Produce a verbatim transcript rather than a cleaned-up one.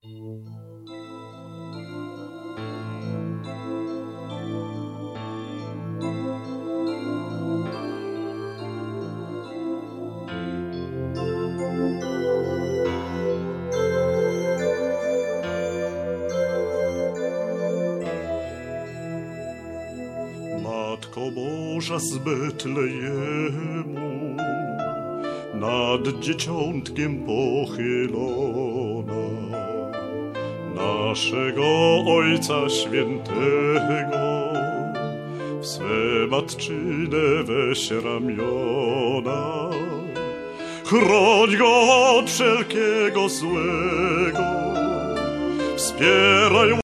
Matko Boża z Betlejemu, nad dzieciątkiem pochylona, naszego Ojca Świętego w swe matczyne weź ramiona. Chroń go od wszelkiego złego, wspieraj